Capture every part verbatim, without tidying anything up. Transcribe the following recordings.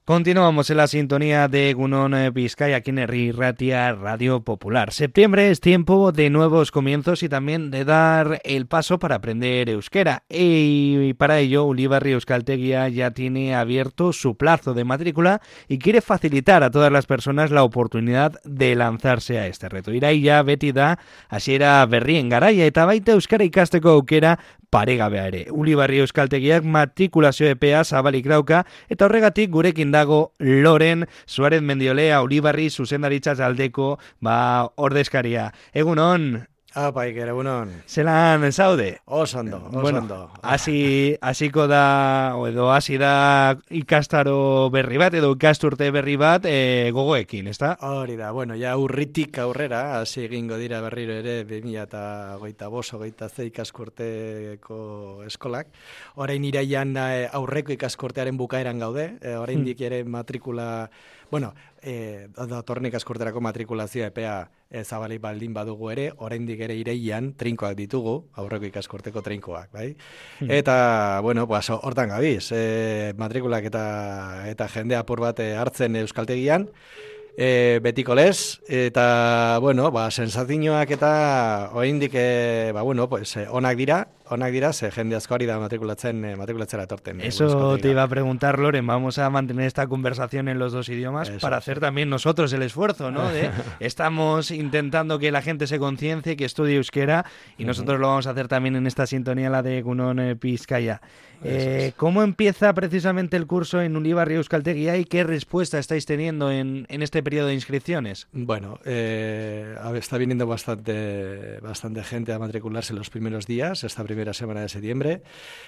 Continuamos en la sintonía de Egunon Vizcaya, aquí en Herri Ratia Radio Popular. Septiembre es tiempo de nuevos comienzos y también de dar el paso para aprender euskera. Y para ello, Ulibarri Euskaltegia ya tiene abierto su plazo de matrícula y quiere facilitar a todas las personas la oportunidad de lanzarse a este reto. Iraia beti da hasiera berrien garaia eta baita euskara ikasteko aukera paregabea ere. Ulibarri Euskaltegiak matrikulazio epea zabalik dauka eta horregatik gurekin dago Loren Suárez Mendiolea Ulibarri zuzendaritza aldeko ba ordezkaria. Egunon. Apa, Iker, egunon. Zelan zaude? Osondo, osondo. Bueno, hasi, hasiko da, edo hasi da ikastaro berri bat, edo ikasturte berri bat e, gogoekin, ezta? Hori da, bueno, ja urritik aurrera, hasi egingo dira berriro ere bi mila hogeita bost, hogeita sei ikaskurteko eskolak. Orain iraian aurreko ikaskurtearen bukaeran gaude, e, oraindik ere matrikula, bueno, e, datorren ikaskurterako matrikulazio epea e, zabalik baldin badugu ere, oraindik ere iraian trinkoak ditugu, aurreko ikaskurteko trinkoak, bai? Hmm. Eta, bueno, pues, hortan gabiz, e, matrikulak eta eta jende apur bat hartzen euskaltegian, e, betiko lez, eta, bueno, ba, sensazioak eta oraindik, e, ba, bueno, pues, onak dira, onak dira, ze jende asko hori da matrikulatzen, eh, matrikulatzera torten. Eso te iba a preguntar, Loren, vamos a mantener esta conversación en los dos idiomas Eso, para hacer sí. también nosotros el esfuerzo, ¿no? De, estamos intentando que la gente se conciencie, que estudie euskera, y uh-huh. nosotros lo vamos a hacer también en esta sintonía, la de Egunon Vizcaya. Eh, ¿Cómo empieza precisamente el curso en Ulibarri Euskaltegia y qué respuesta estáis teniendo en, en este periodo de inscripciones? Bueno, eh, está viniendo bastante, bastante gente a matricularse los primeros días, esta primera semana de septiembre,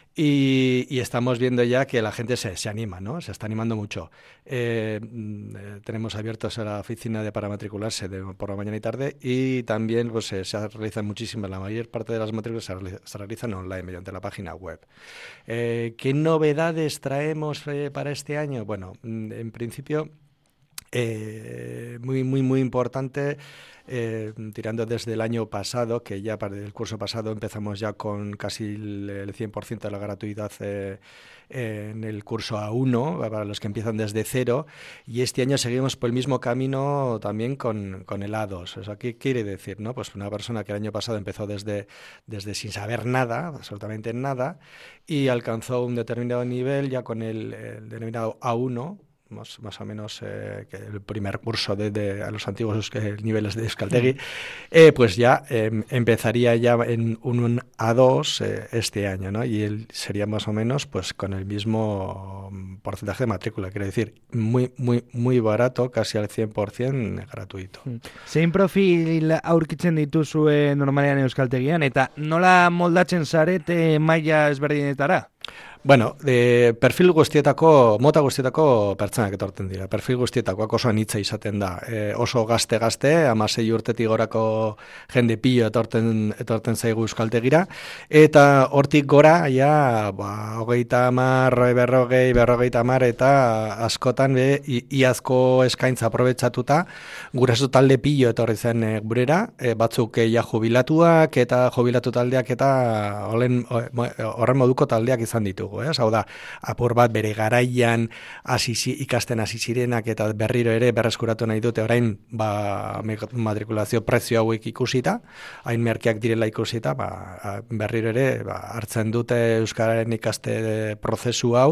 y, y estamos viendo ya que la gente se, se anima, ¿no? Se está animando mucho. Eh, eh, tenemos abiertos a la oficina de para matricularse de, por la mañana y tarde, y también pues, se, se realizan muchísimas, la mayor parte de las matrículas se, realiza, se realizan online mediante la página web. Eh, ¿Qué novedades traemos eh, para este año? Bueno, en principio, eh, muy, muy, muy importante, eh, tirando desde el año pasado, que ya para el curso pasado empezamos ya con casi el, el cien por ciento de la gratuidad eh, en el curso A uno, para los que empiezan desde cero, y este año seguimos por el mismo camino también con, con el A dos. O sea, ¿qué quiere decir? ¿No? Pues una persona que el año pasado empezó desde, desde sin saber nada, absolutamente nada, y alcanzó un determinado nivel ya con el, el denominado A uno, Más, más o menos eh, que el primer curso de, de a los antiguos eh, niveles de Euskaltegi, eh, pues ya eh, empezaría ya en un, un A dos eh, este año, ¿no? Y él sería más o menos pues con el mismo porcentaje de matrícula, quiero decir, muy, muy, muy barato, casi al cien por ciento gratuito. Zein profil aurkitzen dituzue normalean Euskaltegian, eta nola moldatzen zarete maila ezberdinetara? Bueno, de perfil guztietako, mota guztietako pertsonak etortzen dira. Perfil guztietakoak oso anitza izaten da. E, oso gazte-gazte, hamasei urtetik gorako jende pilo etorten, etorten zaigu euskaltegira. Eta hortik gora, ja, ba, hogeita hamar, berrogei, berrogeita hamar, eta askotan be, iazko eskaintza aprobetxatuta, guraso talde pilo etorri zen e, gurera, e, batzuk e, ja jubilatuak, eta jubilatu taldeak, eta horren moduko taldeak izan ditu. Hau da, apur bat bere garaian hasi ikasten hasi zirenak eta berriro ere berreskuratu nahi dute orain ba, matrikulazio prezio hauek ikusita, hain merkeak direla ikusita, ba, berriro ere ba, hartzen dute euskararen ikaste prozesu hau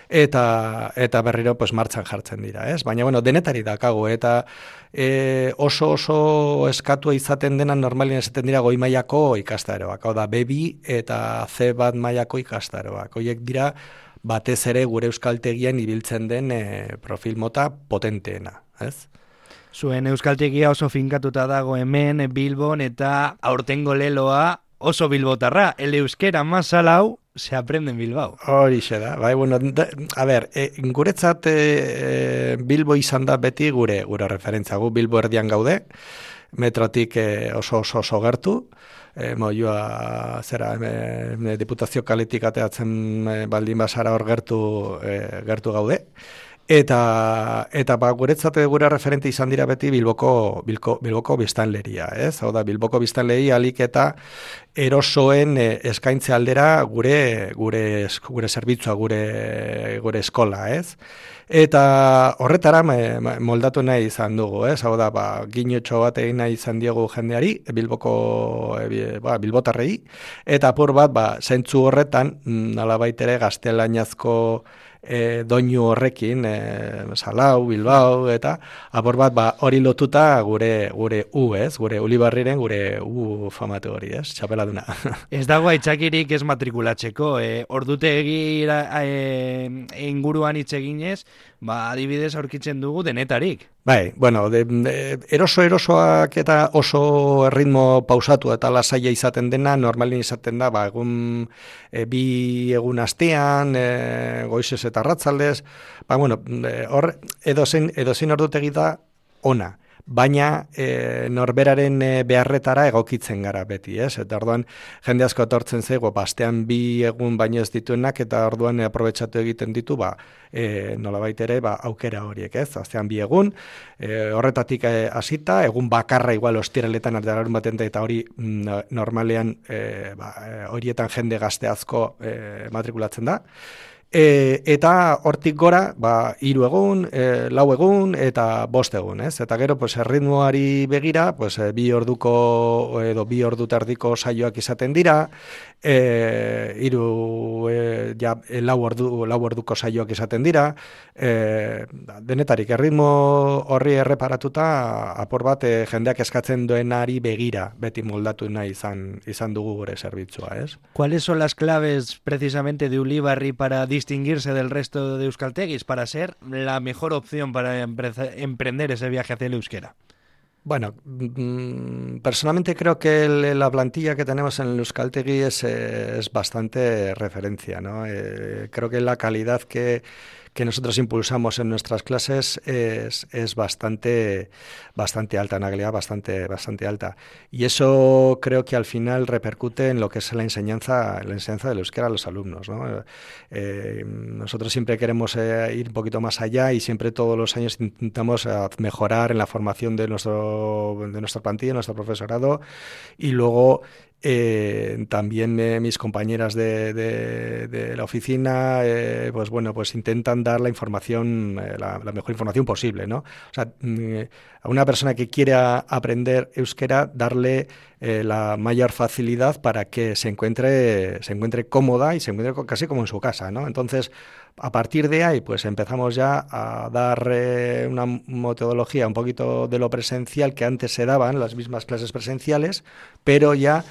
eta eta berriro pues, martxan jartzen dira. Ez? Baina bueno, denetari dakago eta e, oso oso eskatua izaten dena normalien esaten dira goi mailako ikastaroak, hau da B bi eta C bat mailako ikastaroak. Hoiek dira batez ere gure euskaltegian ibiltzen den e, profil mota potenteena, ez? Zuen euskaltegia oso finkatuta dago hemen Bilbon eta aurtengo leloa oso bilbotarra, el euskera más alau se aprende en Bilbao. Horixe da, bai, bueno, da, a ber, e, guretzat e, Bilbo izan da beti gure gure referentzia, gu Bilbo erdian gaude, metrotik e, oso oso oso gertu, e, moioa zera e, e, diputazio kaletik ateatzen e, baldin basara hor gertu, e, gertu gaude, Eta, eta ba, guretzat gure referente izan dira beti Bilboko, Bilko, Bilboko biztanleria, ez? Hau da, Bilboko biztanleria alik eta erosoen eh, eskaintze aldera gure, gure, gure zerbitzua, gure, gure eskola, ez? Eta horretara moldatu nahi izan dugu, ez? Hau da, ba, ginotxo bat egin nahi izan diogu jendeari, Bilboko, e, ba, Bilbotarrei, eta apur bat, ba, zentzu horretan, nolabait ere gaztelaniazko E, doinu horrekin, e, Salau, Bilbao, eta apur bat ba, hori lotuta gure gure U, ez? Gure Ulibarriren gure U famatu hori, ez? Txapeladuna. Ez dago aitzakirik ez matrikulatzeko, e, ordutegi e, inguruan hitz eginez, ba, adibidez aurkitzen dugu denetarik. Bai, bueno, de, de, eroso erosoak eta oso ritmo pausatu eta lasaia izaten dena, normalin izaten da, ba, egun e, bi egun astean, e, goizez eta arratzaldez, ba, bueno, hor edozein edozein ordutegi da ona. Baina e, norberaren e, beharretara egokitzen gara beti, ez? Eta orduan jende asko etortzen zaigu, bastean bi egun baino ez dituenak, eta orduan aprobetxatu egiten ditu, ba, e, nolabait ere, ba, aukera horiek, ez? Astean bi egun, e, horretatik hasita, egun bakarra igual ostiraletan artegarun baten eta hori mm, normalean e, ba, horietan jende gazte asko e, matrikulatzen da. E, eta hortik gora, ba, hiru egun, e, lau egun eta bost egun, ez? Eta gero, pues, erritmoari begira, pues, e, bi orduko edo bi ordu tardiko saioak izaten dira, e, hiru e, ja, e, lau, ordu, lau orduko saioak izaten dira, e, denetarik, erritmo horri erreparatuta, apur bat, e, jendeak eskatzen duenari begira, beti moldatu nahi izan, izan dugu gure zerbitzua, ez? ¿Cuáles son las claves precisamente de Ulibarri para distinguirse del resto de euskaltegis, para ser la mejor opción para emprender ese viaje hacia el euskera? Bueno, personalmente creo que el, la plantilla que tenemos en el euskaltegi es, es bastante referencia, ¿no? Eh, creo que la calidad que, que nosotros impulsamos en nuestras clases es, es bastante, bastante alta, una calidad bastante, bastante alta. Y eso creo que al final repercute en lo que es la enseñanza, la enseñanza del euskera a los alumnos, ¿no? Eh, nosotros siempre queremos eh, ir un poquito más allá y siempre todos los años intentamos eh, mejorar en la formación de nuestro, de nuestra plantilla, nuestro profesorado, y luego Eh, también eh, mis compañeras de, de, de la oficina, eh, pues bueno, pues intentan dar la información, eh, la, la mejor información posible, ¿no? O sea, mm, a una persona que quiera aprender euskera, darle eh, la mayor facilidad para que se encuentre, se encuentre cómoda y se encuentre casi como en su casa, ¿no? Entonces, a partir de ahí, pues empezamos ya a dar eh, una metodología un poquito de lo presencial que antes se daban, las mismas clases presenciales, pero ya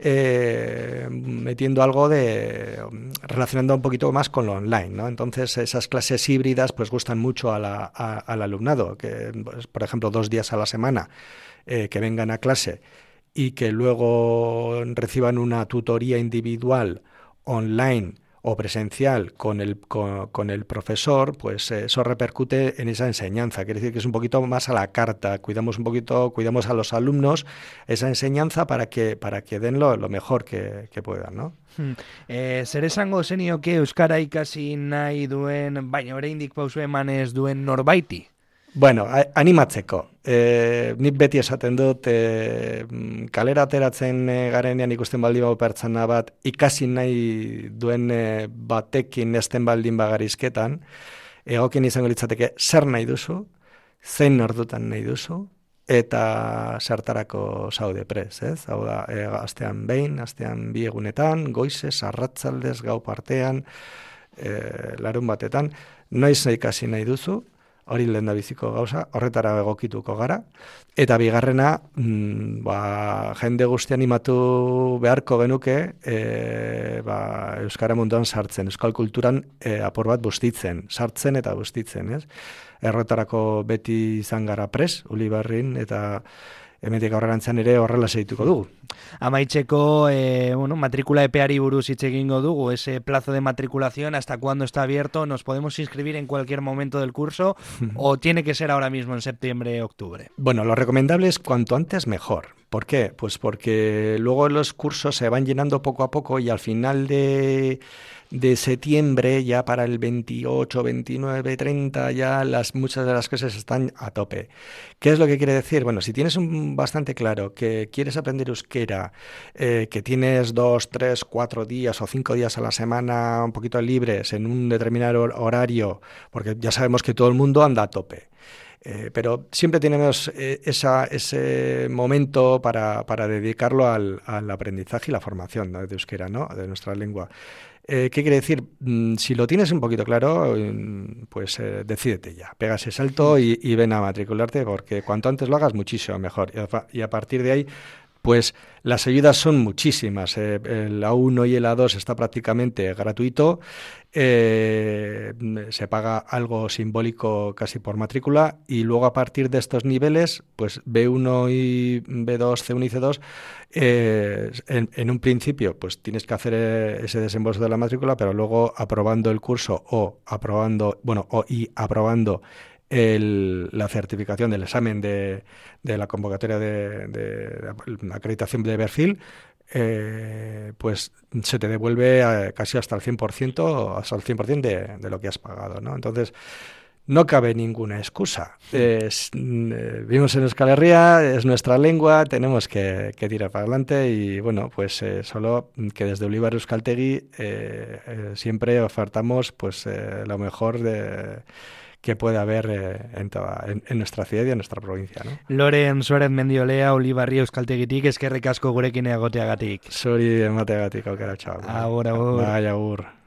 Eh, metiendo algo de relacionando un poquito más con lo online, ¿no? Entonces esas clases híbridas pues gustan mucho a la, a, al alumnado, que pues, por ejemplo dos días a la semana eh, que vengan a clase y que luego reciban una tutoría individual online o presencial con el, con, con el profesor, pues eso repercute en esa enseñanza. Quiere decir que es un poquito más a la carta, cuidamos un poquito, cuidamos a los alumnos esa enseñanza para que, para que den lo, lo mejor que, que puedan, ¿no? Hmm. Eh, zer esango zenioke euskara ikasi nahi duen, baina oraindik pausu emanez duen norbaiti? Bueno, animatzeko. E, nik beti esaten dut, e, kalera ateratzen garenean ikusten baldin bau pertsona bat, ikasi nahi duen e, batekin esten baldin bagarizketan, egokien izango litzateke zer nahi duzu, zein ordutan nahi duzu, eta zertarako zaude prez, ez? Hau da, e, astean behin, astean bi egunetan, goizez, arratzaldez, gau partean, e, larun batetan, noiz ikasi nahi duzu, hori lehen da biziko gauza, horretara egokituko gara, eta bigarrena, mm, ba, jende guzti animatu beharko genuke, e, ba, euskara munduan sartzen, euskal kulturan e, apur bat bustitzen, sartzen eta bustitzen, ez? Erretarako beti izan gara pres, Ulibarrin, eta hemendik aurrerantzean ere horrela segituko dugu. Amaitzeko, eh, bueno, matrikula epeari buruz hitz egingo dugu, ese plazo de matriculación, hasta cuándo está abierto, ¿nos podemos inscribir en cualquier momento del curso o tiene que ser ahora mismo en septiembre, octubre? Bueno, lo recomendable es cuanto antes mejor. ¿Por qué? Pues porque luego los cursos se van llenando poco a poco y al final de, de septiembre, ya para el veintiocho, veintinueve, treinta, ya las, muchas de las cosas están a tope. ¿Qué es lo que quiere decir? Bueno, si tienes un, bastante claro que quieres aprender euskera, eh, que tienes dos, tres, cuatro días o cinco días a la semana un poquito libres en un determinado horario, porque ya sabemos que todo el mundo anda a tope. Eh, pero siempre tenemos eh, esa, ese momento para, para dedicarlo al, al aprendizaje y la formación, ¿no?, de euskera, ¿no?, de nuestra lengua. Eh, ¿Qué quiere decir? Mm, si lo tienes un poquito claro, mm, pues eh, decídete ya, pega ese salto y, y ven a matricularte, porque cuanto antes lo hagas, muchísimo mejor. Y a, y a partir de ahí, pues las ayudas son muchísimas. Eh, el A uno y el A dos está prácticamente gratuito. Eh, se paga algo simbólico casi por matrícula y luego a partir de estos niveles, pues B uno y B dos, C uno y C dos, eh, en, en un principio pues tienes que hacer eh, ese desembolso de la matrícula, pero luego aprobando el curso o aprobando, bueno, o y aprobando el, la certificación del examen de, de la convocatoria de, de, de acreditación de perfil, eh, pues se te devuelve eh, casi hasta el cien por ciento, hasta el cien por ciento de, de lo que has pagado, ¿no? Entonces, no cabe ninguna excusa. Es, eh, vivimos en Euskal Herria, es nuestra lengua, tenemos que, que tirar para adelante y, bueno, pues eh, solo que desde Ulibar Euskaltegi eh, eh, siempre ofertamos pues eh, lo mejor de... que puede haber eh, en, toda, en, en nuestra ciudad y en nuestra provincia, ¿no? Loren Suárez Mendiolea, Ulibarri Euskaltegitik, eskerrik asko gurekin egoteagatik. Zuri emateagatik, aukera, txau. Agur, agur. Bai, agur.